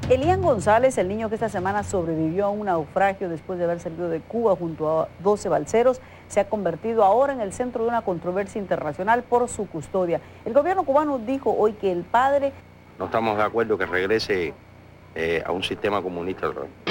Elian González, el niño que esta semana sobrevivió a un naufragio después de haber salido de Cuba junto a 12 balseros, se ha convertido ahora en el centro de una controversia internacional por su custodia. El gobierno cubano dijo hoy que el padre... No estamos de acuerdo que regrese a un sistema comunista.